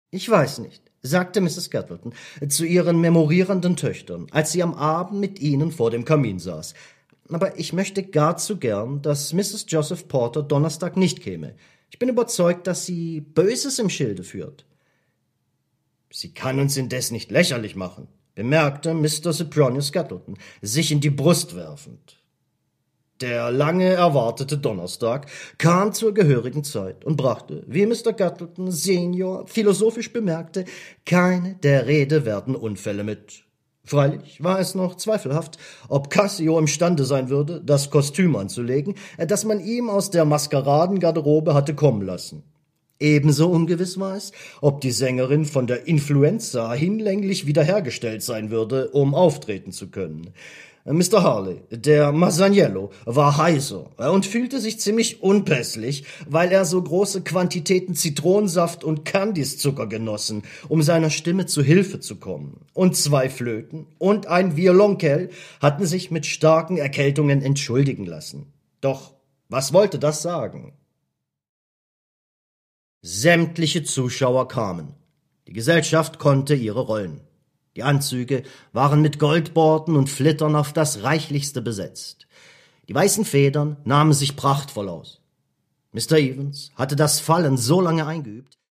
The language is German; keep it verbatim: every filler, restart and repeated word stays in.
»Ich weiß nicht«, sagte Misses Gattleton zu ihren memorierenden Töchtern, als sie am Abend mit ihnen vor dem Kamin saß. »Aber ich möchte gar zu gern, dass Misses Joseph Porter Donnerstag nicht käme. Ich bin überzeugt, dass sie Böses im Schilde führt.« »Sie kann uns indes nicht lächerlich machen«, bemerkte Mister Sempronius Gattleton, sich in die Brust werfend. Der lange erwartete Donnerstag kam zur gehörigen Zeit und brachte, wie Mister Gattleton Senior philosophisch bemerkte, keine der Rede werten Unfälle mit. Freilich war es noch zweifelhaft, ob Cassio imstande sein würde, das Kostüm anzulegen, das man ihm aus der Maskeradengarderobe hatte kommen lassen. Ebenso ungewiss war es, ob die Sängerin von der Influenza hinlänglich wiederhergestellt sein würde, um auftreten zu können. Mister Harley, der Masaniello, war heiser und fühlte sich ziemlich unpässlich, weil er so große Quantitäten Zitronensaft und Kandiszucker genossen, um seiner Stimme zu Hilfe zu kommen. Und zwei Flöten und ein Violoncell hatten sich mit starken Erkältungen entschuldigen lassen. Doch was wollte das sagen? Sämtliche Zuschauer kamen. Die Gesellschaft konnte ihre Rollen. Die Anzüge waren mit Goldborten und Flittern auf das Reichlichste besetzt. Die weißen Federn nahmen sich prachtvoll aus. Mister Evans hatte das Fallen so lange eingeübt,